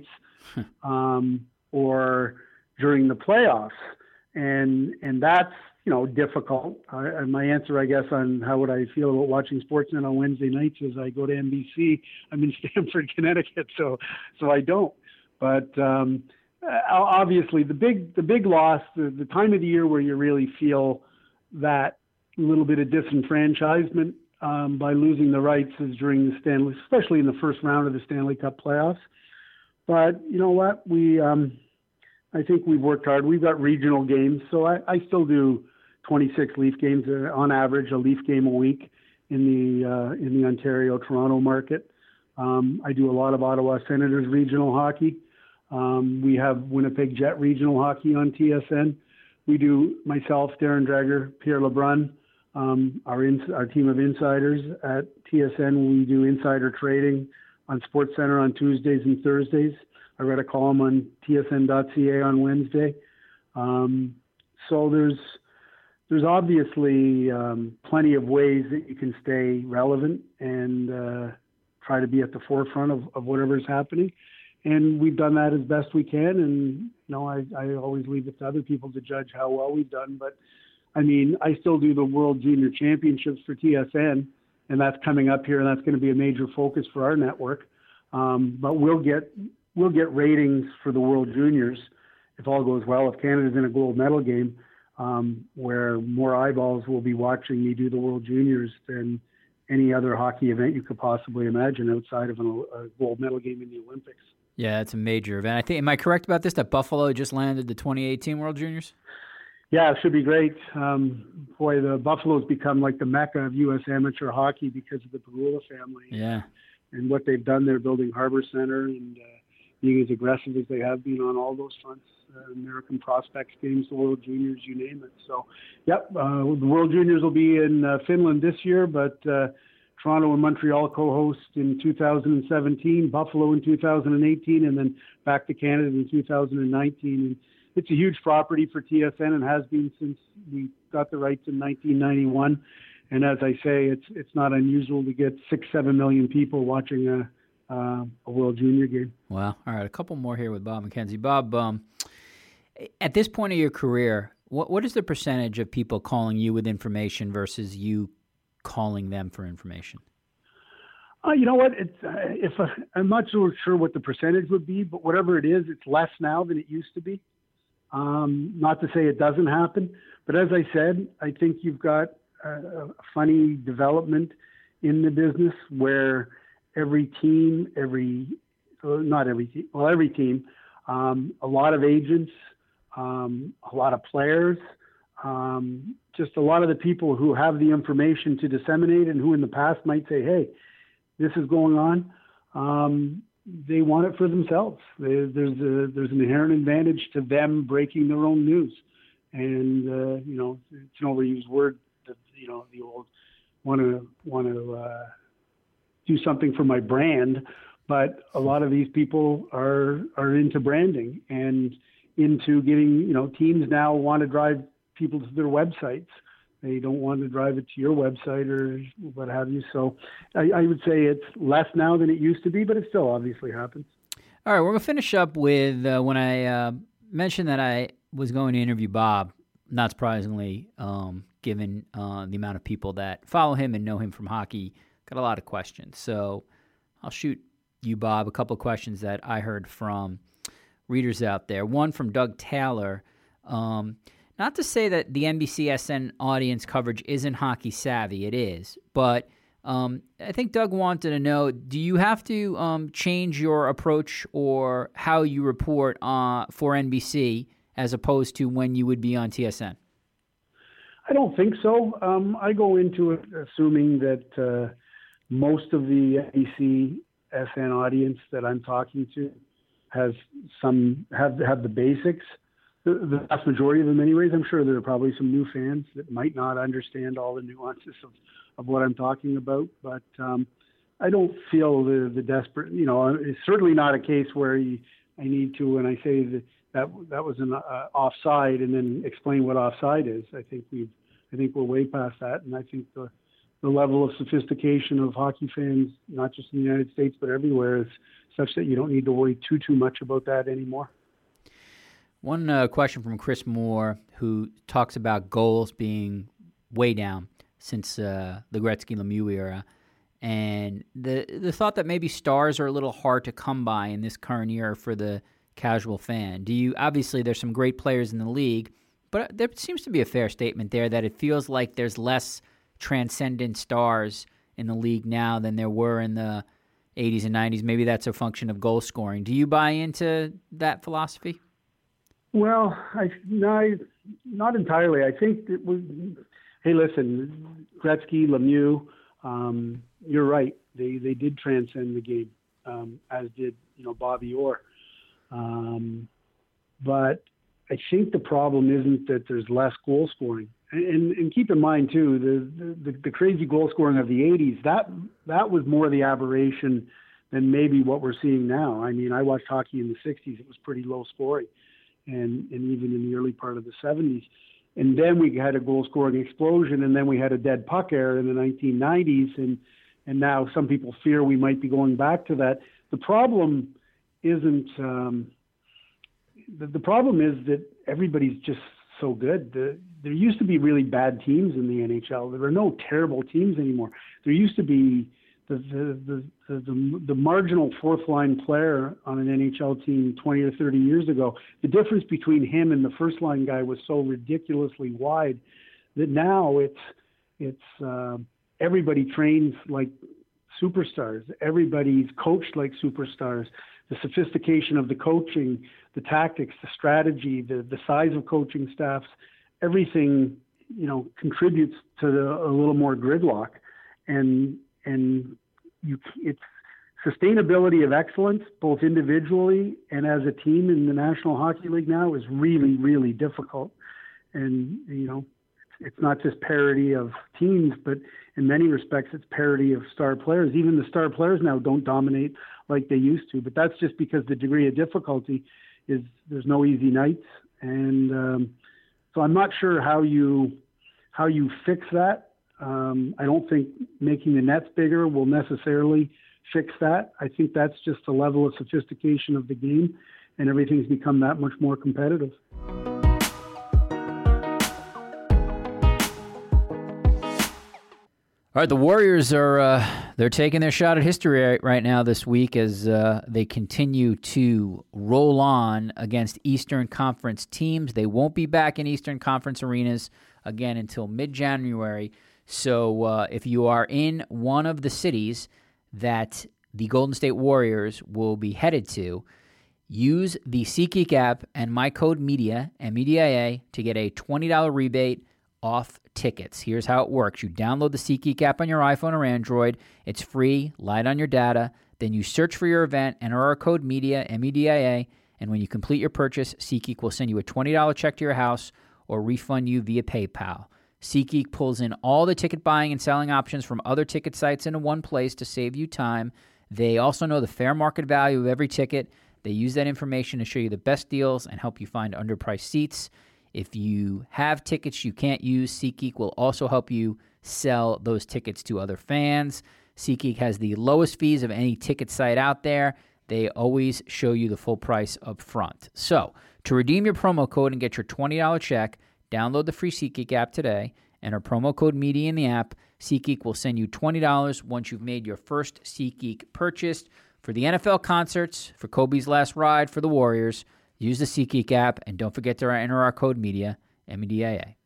um, or during the playoffs? And, and that's, you know, difficult. Uh, my answer, I guess, on how would I feel about watching Sportsnet on Wednesday nights is I go to N B C. I'm in Stamford, Connecticut, so so I don't. But um, obviously, the big the big loss, the, the time of the year where you really feel that little bit of disenfranchisement um, by losing the rights is during the Stanley, especially in the first round of the Stanley Cup playoffs. But you know what? We um, I think we've worked hard. We've got regional games, so I, I still do twenty-six Leaf games uh, on average, a Leaf game a week in the uh, in the Ontario-Toronto market. Um, I do a lot of Ottawa Senators regional hockey. Um, we have Winnipeg Jet regional hockey on T S N. We do, myself, Darren Dreger, Pierre Lebrun, um, our ins- our team of insiders at T S N. We do insider trading on SportsCenter on Tuesdays and Thursdays. I read a column on T S N dot C A on Wednesday. Um, so there's There's obviously um, plenty of ways that you can stay relevant and uh, try to be at the forefront of, of whatever's happening. And we've done that as best we can. And, you know, I, I always leave it to other people to judge how well we've done. But, I mean, I still do the World Junior Championships for T S N, and that's coming up here, and that's going to be a major focus for our network. Um, but we'll get we'll get ratings for the World Juniors, if all goes well, if Canada's in a gold medal game, Um, where more eyeballs will be watching me do the World Juniors than any other hockey event you could possibly imagine outside of an, a gold medal game in the Olympics.
Yeah, it's a major event. I think. Am I correct about this? That Buffalo just landed the twenty eighteen World Juniors.
Yeah, it should be great. Um, boy, the Buffalo's become like the mecca of U S amateur hockey because of the Pegula family.
Yeah.
And what they've done there, building Harbor Center and uh, being as aggressive as they have been on all those fronts, uh, American Prospects Games, the World Juniors, you name it. So, yep, uh, the World Juniors will be in uh, Finland this year, but uh, Toronto and Montreal co-host in two thousand seventeen, Buffalo in two thousand eighteen, and then back to Canada in two thousand nineteen. And it's a huge property for T S N and has been since we got the rights in nineteen ninety-one. And as I say, it's it's not unusual to get six, seven million people watching a uh, a World Junior game.
Wow. All right, a couple more here with Bob McKenzie. Bob, um, at this point of your career, what what is the percentage of people calling you with information versus you calling them for information?
Uh, you know what? It's uh, if uh, I'm not so sure what the percentage would be, but whatever it is, it's less now than it used to be. Um, not to say it doesn't happen, but as I said, I think you've got a, a funny development in the business where every team, every well, not every team, well, every team, um, a lot of agents, um, a lot of players, um, just a lot of the people who have the information to disseminate and who in the past might say, hey, this is going on. Um, they want it for themselves. They, there's a, there's an inherent advantage to them breaking their own news. And, uh, you know, it's an overused word that, you know, the old want to, want to uh, do something for my brand. But a lot of these people are, are into branding and into getting, you know, teams now want to drive people to their websites. They don't want to drive it to your website or what have you. So I, I would say it's less now than it used to be, but it still obviously happens.
All right, we're going to finish up with uh, when I uh, mentioned that I was going to interview Bob, not surprisingly, um, given uh, the amount of people that follow him and know him from hockey, got a lot of questions. So I'll shoot you, Bob, a couple of questions that I heard from readers out there. One from Doug Taylor. Um, Not to say that the N B C S N audience coverage isn't hockey savvy, it is. But um, I think Doug wanted to know, do you have to um, change your approach or how you report uh, for N B C as opposed to when you would be on T S N?
I don't think so. Um, I go into it assuming that uh, most of the N B C S N audience that I'm talking to has some have have the basics. The vast majority of them anyways. I'm sure there are probably some new fans that might not understand all the nuances of, of what I'm talking about, but um, I don't feel the, the desperate, you know, it's certainly not a case where you, I need to, when I say that that, that was an uh, offside and then explain what offside is. I think we've, I think we're way past that. And I think the, the level of sophistication of hockey fans, not just in the United States, but everywhere, is such that you don't need to worry too, too much about that anymore.
One uh, question from Chris Moore, who talks about goals being way down since uh, the Gretzky-Lemieux era, and the the thought that maybe stars are a little hard to come by in this current era for the casual fan. Do you obviously there's some great players in the league, but there seems to be a fair statement there that it feels like there's less transcendent stars in the league now than there were in the eighties and nineties. Maybe that's a function of goal scoring. Do you buy into that philosophy?
Well, I, no, not entirely. I think it was, hey, listen, Gretzky, Lemieux, um, you're right. They they did transcend the game, um, as did, you know, Bobby Orr. Um, but I think the problem isn't that there's less goal scoring. And, and, and keep in mind, too, the, the, the crazy goal scoring of the eighties, that that was more the aberration than maybe what we're seeing now. I mean, I watched hockey in the sixties. It was pretty low scoring. And, and even in the early part of the seventies. And then we had a goal-scoring explosion, and then we had a dead puck era in the nineteen nineties, and and now some people fear we might be going back to that. The problem isn't um, – the, the problem is that everybody's just so good. The, there used to be really bad teams in the N H L. There are no terrible teams anymore. There used to be the the the, the, the, the marginal fourth-line player on an N H L team twenty or thirty years ago. The difference between him and the first-line guy was so ridiculously wide that now it's it's uh, everybody trains like superstars. Everybody's coached like superstars. the sophistication of the coaching, the tactics, the strategy, the, the size of coaching staffs, everything, you know, contributes to the, a little more gridlock. And, and you, it's sustainability of excellence, both individually and as a team in the National Hockey League now, is really, really difficult. And, you know, it's not just parity of teams, but in many respects, it's parity of star players. Even the star players now don't dominate like they used to, but that's just because the degree of difficulty is there's no easy nights. And um, so I'm not sure how you, how you fix that. Um, I don't think making the nets bigger will necessarily fix that. I think that's just the level of sophistication of the game, and everything's become that much more competitive.
All right, the Warriors are uh, they're taking their shot at history right now this week as uh, they continue to roll on against Eastern Conference teams. They won't be back in Eastern Conference arenas again until mid-January. So uh, if you are in one of the cities that the Golden State Warriors will be headed to, use the SeatGeek app and my code MEDIA, M E D I A, to get a twenty dollars rebate off tickets. Here's how it works. You download the SeatGeek app on your iPhone or Android. It's free, light on your data. Then you search for your event, enter our code MEDIA, M E D I A, and when you complete your purchase, SeatGeek will send you a twenty dollars check to your house or refund you via PayPal. SeatGeek pulls in all the ticket buying and selling options from other ticket sites into one place to save you time. They also know the fair market value of every ticket. They use that information to show you the best deals and help you find underpriced seats. If you have tickets you can't use, SeatGeek will also help you sell those tickets to other fans. SeatGeek has the lowest fees of any ticket site out there. They always show you the full price up front. So, to redeem your promo code and get your twenty dollars check, download the free SeatGeek app today. Enter promo code MEDIA in the app. SeatGeek will send you twenty dollars once you've made your first SeatGeek purchase. For the N F L concerts, for Kobe's last ride, for the Warriors, use the SeatGeek app, and don't forget to enter our code MEDIA, M E D I A.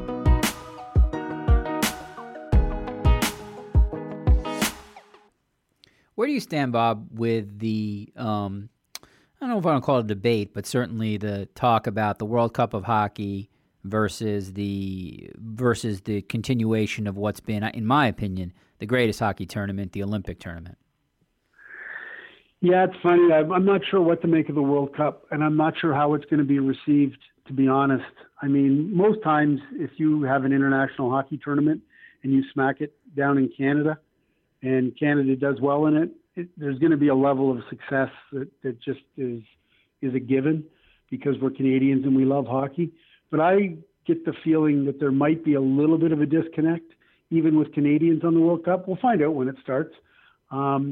Where do you stand, Bob, with the, um, I don't know if I want to call it a debate, but certainly the talk about the World Cup of Hockey versus the versus the continuation of what's been, in my opinion, the greatest hockey tournament, the Olympic tournament?
Yeah, it's funny. I'm not sure what to make of the World Cup, and I'm not sure how it's going to be received, to be honest. I mean, most times if you have an international hockey tournament and you smack it down in Canada and Canada does well in it, it there's going to be a level of success that, that just is is a given because we're Canadians and we love hockey. But I get the feeling that there might be a little bit of a disconnect, even with Canadians on the World Cup. We'll find out when it starts. Um,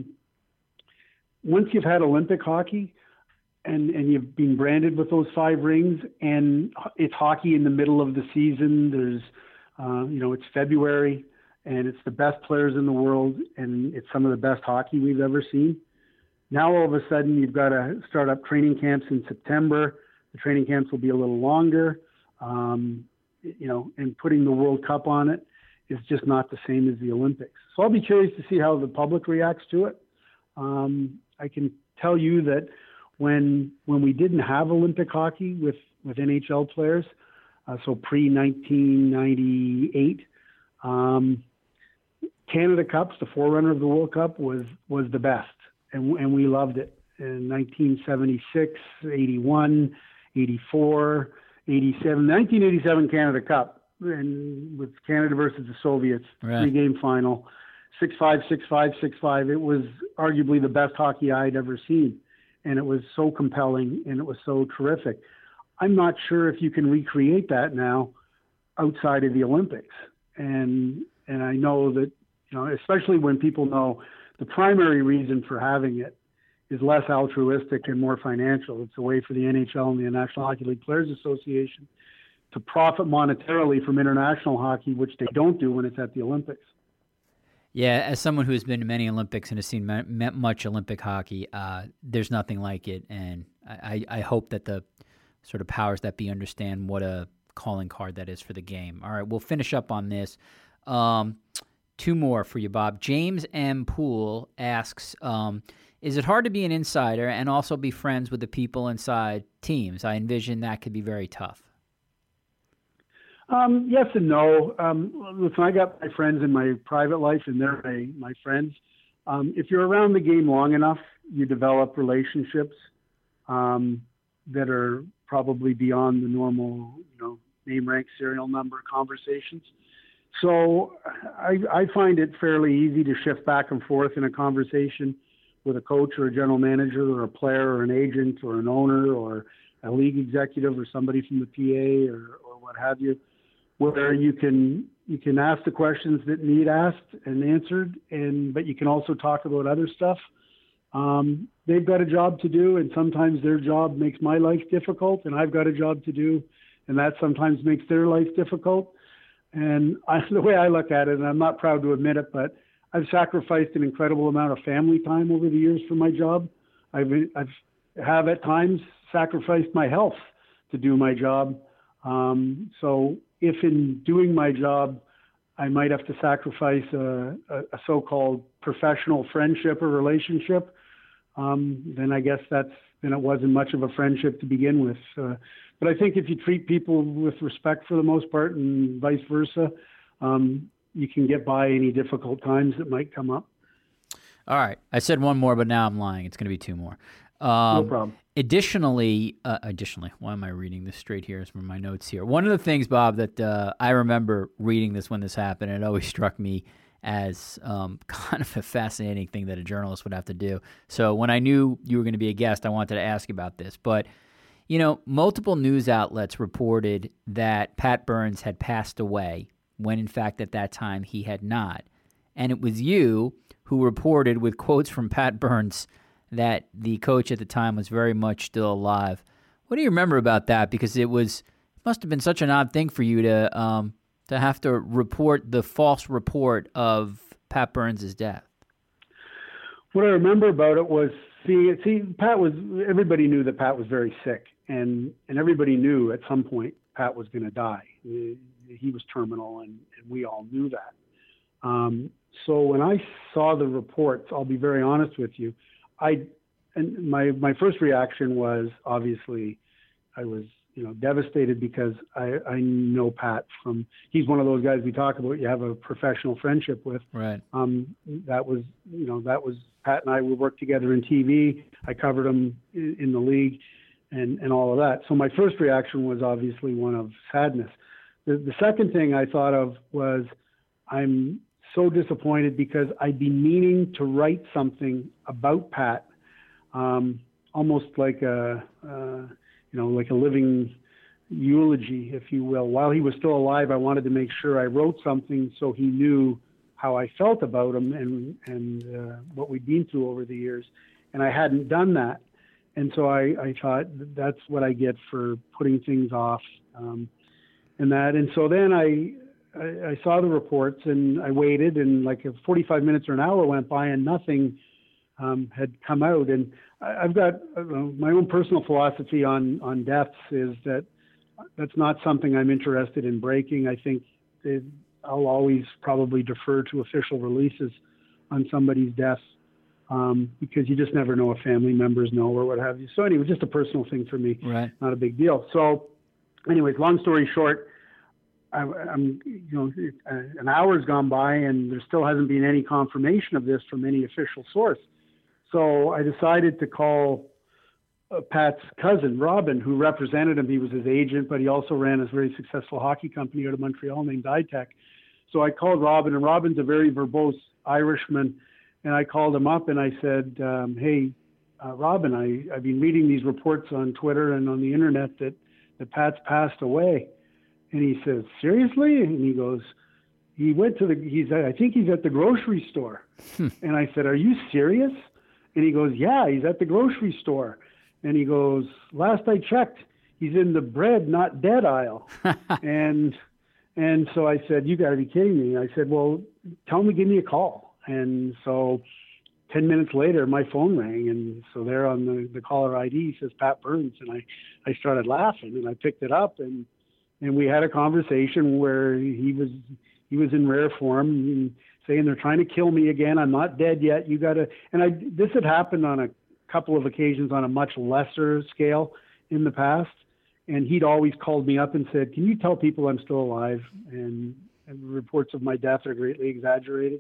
Once you've had Olympic hockey and, and you've been branded with those five rings and it's hockey in the middle of the season, there's, uh, you know, it's February and it's the best players in the world and it's some of the best hockey we've ever seen. Now, all of a sudden, you've got to start up training camps in September. The training camps will be a little longer, um, you know, and putting the World Cup on it is just not the same as the Olympics. So I'll be curious to see how the public reacts to it. Um, I can tell you that when when we didn't have Olympic hockey with, with N H L players, uh, so pre nineteen ninety-eight, um, Canada Cups, the forerunner of the World Cup, was was the best, and and we loved it. In nineteen seventy-six, eighty-one, eighty-four, eighty-seven, nineteen eighty-seven Canada Cup, and with Canada versus the Soviets,
right.
three-game final. six five, six five, six five. It was arguably the best hockey I'd ever seen. And it was so compelling and it was so terrific. I'm not sure if you can recreate that now outside of the Olympics. And and I know that, you know, especially when people know the primary reason for having it is less altruistic and more financial. It's a way for the N H L and the National Hockey League Players Association to profit monetarily from international hockey, which they don't do when it's at the Olympics.
Yeah, as someone who's been to many Olympics and has seen much Olympic hockey, uh, there's nothing like it. And I, I hope that the sort of powers that be understand what a calling card that is for the game. All right, we'll finish up on this. Um, Two more for you, Bob. James M. Poole asks, um, is it hard to be an insider and also be friends with the people inside teams? I envision that could be very tough.
Um, yes and no. Um, listen, I got my friends in my private life, and they're my, my friends. Um, if you're around the game long enough, you develop relationships um, that are probably beyond the normal, you know, name, rank, serial number conversations. So I, I find it fairly easy to shift back and forth in a conversation with a coach or a general manager or a player or an agent or an owner or a league executive or somebody from the P A or, or what have you, where you can you can ask the questions that need asked and answered, and but you can also talk about other stuff. Um, they've got a job to do, and sometimes their job makes my life difficult, and I've got a job to do, and that sometimes makes their life difficult. And I, the way I look at it, and I'm not proud to admit it, but I've sacrificed an incredible amount of family time over the years for my job. I've, I've have at times sacrificed my health to do my job. Um, so if in doing my job, I might have to sacrifice a, a, a so-called professional friendship or relationship, um, then I guess that's, then it wasn't much of a friendship to begin with. Uh, But I think if you treat people with respect for the most part and vice versa, um, you can get by any difficult times that might come up.
All right. I said one more, but now I'm lying. It's going to be two more. Um,
no problem.
Additionally, uh, additionally, why am I reading this straight here? It's from my notes here. One of the things, Bob, that uh, I remember reading this when this happened, and it always struck me as um, kind of a fascinating thing that a journalist would have to do. So when I knew you were going to be a guest, I wanted to ask you about this. But you know, multiple news outlets reported that Pat Burns had passed away when, in fact, at that time he had not. And it was you who reported with quotes from Pat Burns that the coach at the time was very much still alive. What do you remember about that? Because it was must have been such an odd thing for you to um, to have to report the false report of Pat Burns' death.
What I remember about it was, see, see, Pat was, everybody knew that Pat was very sick. And and everybody knew at some point Pat was going to die. He was terminal, and, and we all knew that. Um, so when I saw the reports, I'll be very honest with you, I and my my first reaction was obviously I was you know devastated because I, I know Pat from, he's one of those guys we talk about you have a professional friendship with.
Right.
Um, that was you know that was Pat and I. We worked together in T V. I covered him in, in the league. And, and all of that. So my first reaction was obviously one of sadness. The, the second thing I thought of was I'm so disappointed because I'd be meaning to write something about Pat, um, almost like a, uh, you know, like a living eulogy, if you will. While he was still alive, I wanted to make sure I wrote something so he knew how I felt about him and, and uh, what we'd been through over the years. And I hadn't done that. And so I, I thought that's what I get for putting things off, um, and that. And so then I, I, I saw the reports and I waited, and like forty-five minutes or an hour went by and nothing um, had come out. And I, I've got uh, my own personal philosophy on, on deaths is that that's not something I'm interested in breaking. I think it, I'll always probably defer to official releases on somebody's death. Um, because you just never know if family members know or what have you. So anyway, just a personal thing for me,
right?
Not a big deal. So anyways, long story short, I, I'm, you know, an hour's gone by and there still hasn't been any confirmation of this from any official source. So I decided to call uh, Pat's cousin, Robin, who represented him. He was his agent, but he also ran a very successful hockey company out of Montreal named iTech. So I called Robin, and Robin's a very verbose Irishman. And I called him up and I said, um, hey, uh, Robin, I, I've been reading these reports on Twitter and on the internet that, that Pat's passed away. And he says, seriously? And he goes, he went to the, he's, I think he's at the grocery store. And I said, are you serious? And he goes, yeah, he's at the grocery store. And he goes, last I checked, he's in the bread, not dead aisle. and and so I said, you got to be kidding me. I said, well, tell him to give me a call. And so ten minutes later, my phone rang. And so there on the, the caller I D says Pat Burns. And I, I started laughing and I picked it up and, and we had a conversation where he was, he was in rare form. And saying they're trying to kill me again. I'm not dead yet. You got to, and I, this had happened on a couple of occasions on a much lesser scale in the past. And he'd always called me up and said, can you tell people I'm still alive? And, and reports of my death are greatly exaggerated.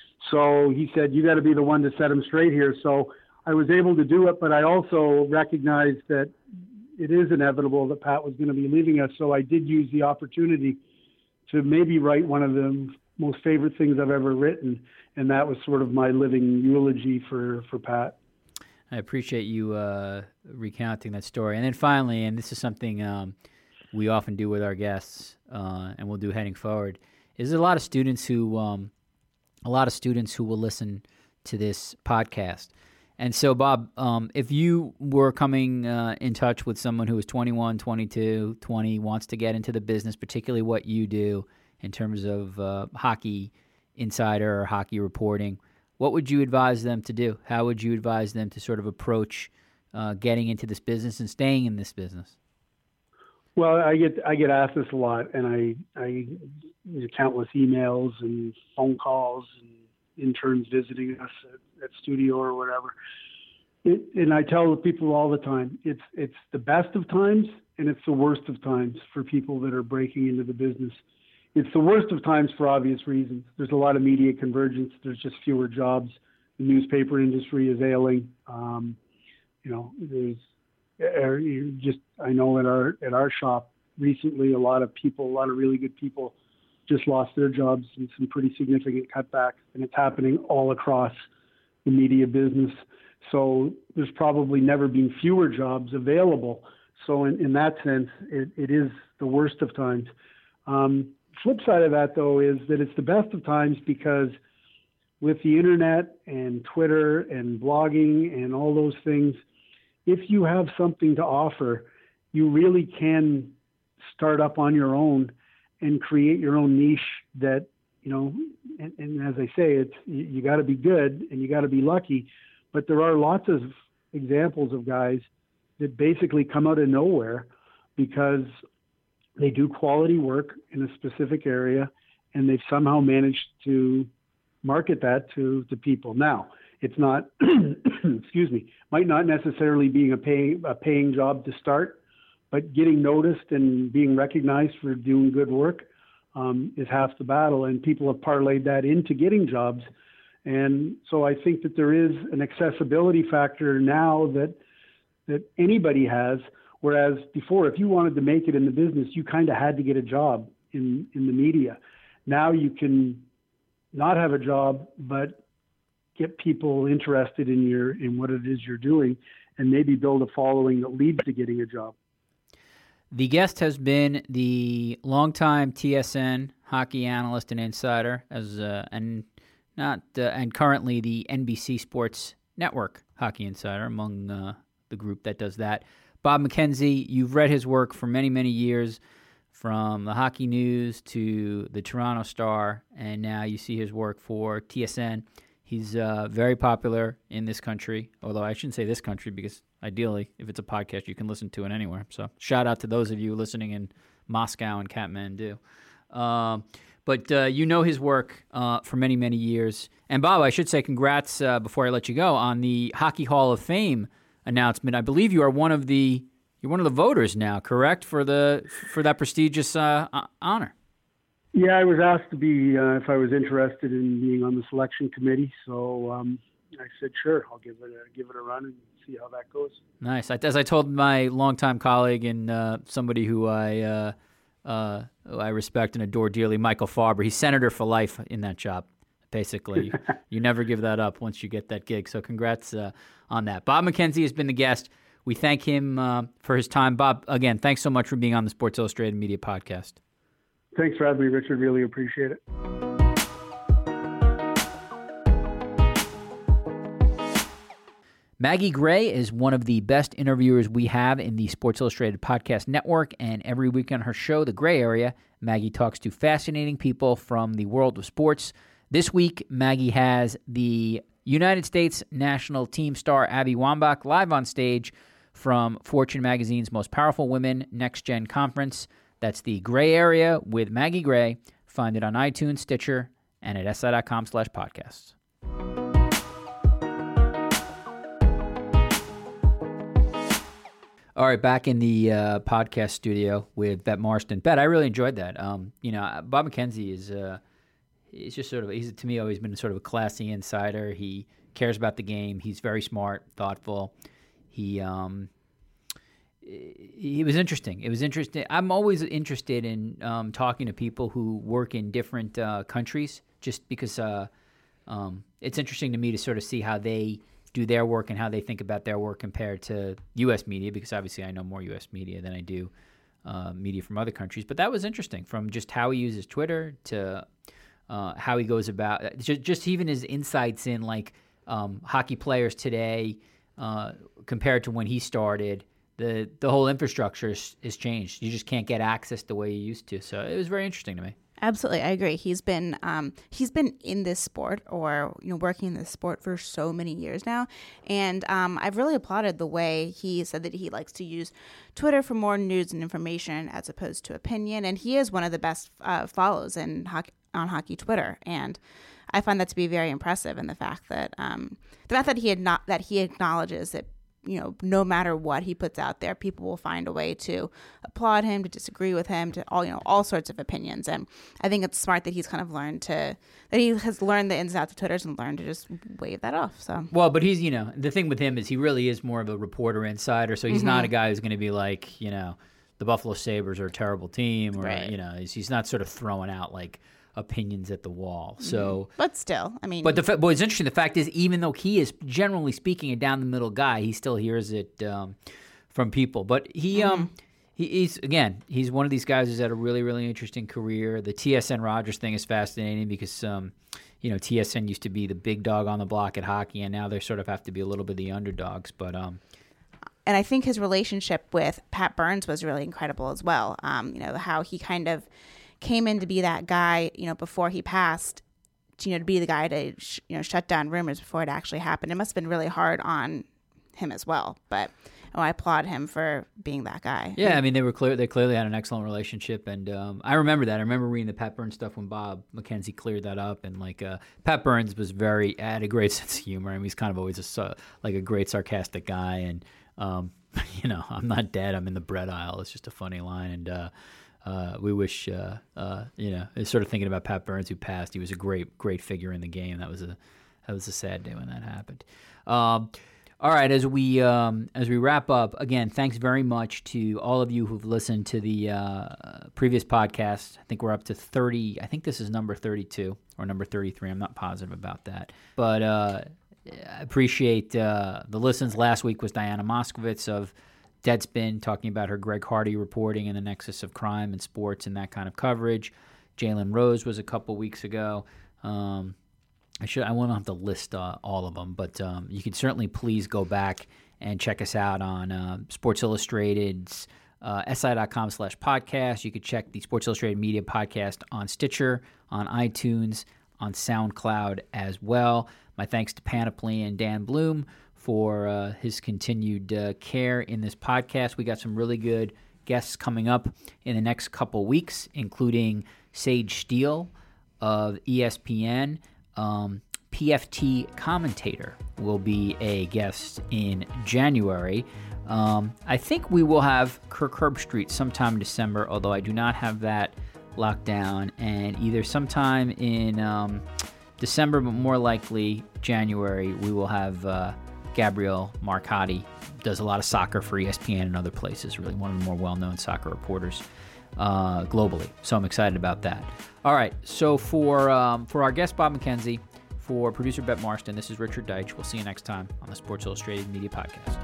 So he said, you got to be the one to set him straight here. So I was able to do it, but I also recognized that it is inevitable that Pat was going to be leaving us. So I did use the opportunity to maybe write one of the most favorite things I've ever written. And that was sort of my living eulogy for, for Pat.
I appreciate you uh, recounting that story. And then finally, and this is something um, we often do with our guests, uh, and we'll do heading forward, is there's a lot of students who, um, a lot of students who will listen to this podcast. And so, Bob, um, if you were coming uh, in touch with someone who is twenty-one, twenty-two, twenty, wants to get into the business, particularly what you do in terms of uh, hockey insider or hockey reporting, what would you advise them to do? How would you advise them to sort of approach uh, getting into this business and staying in this business?
Well, I get I get asked this a lot, and I I get countless emails and phone calls and interns visiting us at, at studio or whatever. It, and I tell the people all the time, it's it's the best of times and it's the worst of times for people that are breaking into the business. It's the worst of times for obvious reasons. There's a lot of media convergence. There's just fewer jobs. The newspaper industry is ailing. Um, you know, there's er, you just I know at our at our shop recently, a lot of people, a lot of really good people, just lost their jobs and some pretty significant cutbacks, and it's happening all across the media business. So there's probably never been fewer jobs available. So in, in that sense, it, it is the worst of times. Um, flip side of that, though, is that it's the best of times because with the internet and Twitter and blogging and all those things, if you have something to offer, you really can start up on your own and create your own niche that, you know, and, and as I say, it's, you, you got to be good and you got to be lucky. But there are lots of examples of guys that basically come out of nowhere because they do quality work in a specific area and they've somehow managed to market that to, to people. Now, it's not, excuse me, might not necessarily being a pay, a paying job to start, but getting noticed and being recognized for doing good work um, is half the battle. And people have parlayed that into getting jobs. And so I think that there is an accessibility factor now that that anybody has, whereas before, if you wanted to make it in the business, you kind of had to get a job in, in the media. Now you can not have a job, but get people interested in your in what it is you're doing and maybe build a following that leads to getting a job.
The guest has been the longtime T S N hockey analyst and insider, as uh, and not uh, and currently the N B C Sports Network hockey insider, among uh, the group that does that. Bob McKenzie, you've read his work for many, many years, from the Hockey News to the Toronto Star, and now you see his work for T S N. He's uh, very popular in this country, although I shouldn't say this country because ideally, if it's a podcast, you can listen to it anywhere. So shout out to those of you listening in Moscow and Kathmandu. Um, but uh, you know his work uh, for many, many years. And Bob, I should say congrats uh, before I let you go on the Hockey Hall of Fame announcement. I believe you are one of the you're one of the voters now, correct, for the for that prestigious uh, honor.
Yeah, I was asked to be uh, if I was interested in being on the selection committee, so um, I said sure. I'll give it a, give it a run and see how that goes.
Nice. As I told my longtime colleague and uh, somebody who I uh, uh, who I respect and adore dearly, Michael Farber, he's senator for life in that job. Basically, you never give that up once you get that gig. So congrats uh, on that. Bob McKenzie has been the guest. We thank him uh, for his time. Bob, again, thanks so much for being on the Sports Illustrated Media Podcast.
Thanks for having me, Richard. Really appreciate it.
Maggie Gray is one of the best interviewers we have in the Sports Illustrated Podcast Network, and every week on her show, The Gray Area, Maggie talks to fascinating people from the world of sports. This week, Maggie has the United States national team star Abby Wambach live on stage from Fortune Magazine's Most Powerful Women Next Gen Conference. That's The Gray Area with Maggie Gray. Find it on iTunes, Stitcher, and at si.com slash podcasts. All right, back in the uh, podcast studio with Bet Marston. Bet, I really enjoyed that. Um, you know, Bob McKenzie is uh, he's just sort of, he's to me always been sort of a classy insider. He cares about the game. He's very smart, thoughtful. He um, he was interesting. It was interesting. I'm always interested in um, talking to people who work in different uh, countries, just because uh, um, it's interesting to me to sort of see how they do their work and how they think about their work compared to U S media, because obviously I know more U S media than I do uh, media from other countries. But that was interesting, from just how he uses Twitter to uh, how he goes about, just, just even his insights in like um, hockey players today uh, compared to when he started. The the whole infrastructure is, is changed. You just can't get access the way you used to. So it was very interesting to me.
Absolutely, I agree. He's been um, he's been in this sport, or you know, working in this sport for so many years now, and um, I've really applauded the way he said that he likes to use Twitter for more news and information as opposed to opinion. And he is one of the best uh, follows in hockey, on hockey Twitter, and I find that to be very impressive. And the fact that um, the fact that he had not that he acknowledges that, you know, no matter what he puts out there, people will find a way to applaud him, to disagree with him, to all, you know, all sorts of opinions. And I think it's smart that he's kind of learned to, that he has learned the ins and outs of Twitter and learned to just wave that off. So,
well, but he's, you know, the thing with him is he really is more of a reporter insider. So he's mm-hmm. not a guy who's going to be like, you know, the Buffalo Sabres are a terrible team, or,
right.
you know, he's, he's not sort of throwing out like opinions at the wall. So,
but still, I mean,
but the but what's interesting, the fact is, even though he is generally speaking a down the middle guy, he still hears it um, from people. But he mm-hmm. um he, he's again he's one of these guys who's had a really really interesting career. The T S N Rogers thing is fascinating because um you know T S N used to be the big dog on the block at hockey, and now they sort of have to be a little bit the underdogs. But um.
And I think his relationship with Pat Burns was really incredible as well. Um, you know, how he kind of came in to be that guy, you know, before he passed, to, you know, to be the guy to, sh- you know, shut down rumors before it actually happened. It must have been really hard on him as well. But oh, I applaud him for being that guy.
Yeah, I mean, they were clear. They clearly had an excellent relationship, and um, I remember that. I remember reading the Pat Burns stuff when Bob McKenzie cleared that up, and like uh, Pat Burns was very had a great sense of humor, and he's kind of always a like a great sarcastic guy. And um, you know, I'm not dead. I'm in the bread aisle. It's just a funny line, and. Uh, Uh, we wish, uh, uh, you know, sort of thinking about Pat Burns, who passed. He was a great, great figure in the game. That was a, that was a sad day when that happened. Um, all right, as we um, as we wrap up, again, thanks very much to all of you who've listened to the uh, previous podcast. I think we're up to thirty. I think this is number thirty-two or number thirty-three. I'm not positive about that, but uh, I appreciate uh, the listens. Last week was Diana Moskowitz of Deadspin, talking about her Greg Hardy reporting and the nexus of crime and sports and that kind of coverage. Jalen Rose was a couple weeks ago. Um, I should I won't have to list uh, all of them, but um, you can certainly please go back and check us out on uh, Sports Illustrated's uh, si.com slash podcast. You could check the Sports Illustrated Media podcast on Stitcher, on iTunes, on SoundCloud as well. My thanks to Panoply and Dan Bloom for uh, his continued uh, care in this podcast. We got some really good guests coming up in the next couple weeks, including Sage Steele of E S P N. Um, P F T commentator will be a guest in January. Um, I think we will have Kirk Herbstreit sometime in December, although I do not have that locked down. And either sometime in um, December, but more likely January, we will have uh, Gabriel Marcotti. Does a lot of soccer for E S P N and other places, really one of the more well-known soccer reporters uh, globally. So I'm excited about that. All right, so for um, for our guest, Bob McKenzie, for producer Bet Marston, this is Richard Deitch. We'll see you next time on the Sports Illustrated Media Podcast.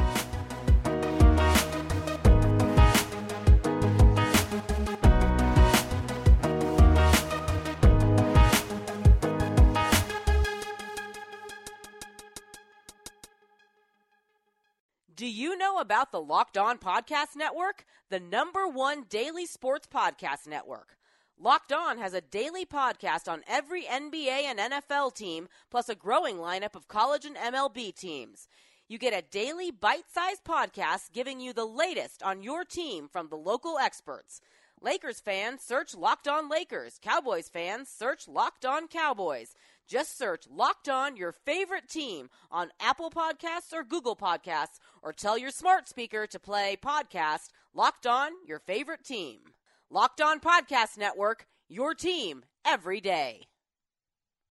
Do you know about the Locked On Podcast Network? The number one daily sports podcast network. Locked On has a daily podcast on every N B A and N F L team, plus a growing lineup of college and M L B teams. You get a daily bite-sized podcast giving you the latest on your team from the local experts. Lakers fans, search Locked On Lakers. Cowboys fans, search Locked On Cowboys. Just search Locked On, your favorite team, on Apple Podcasts or Google Podcasts, or tell your smart speaker to play podcast Locked On, your favorite team. Locked On Podcast Network, your team every day.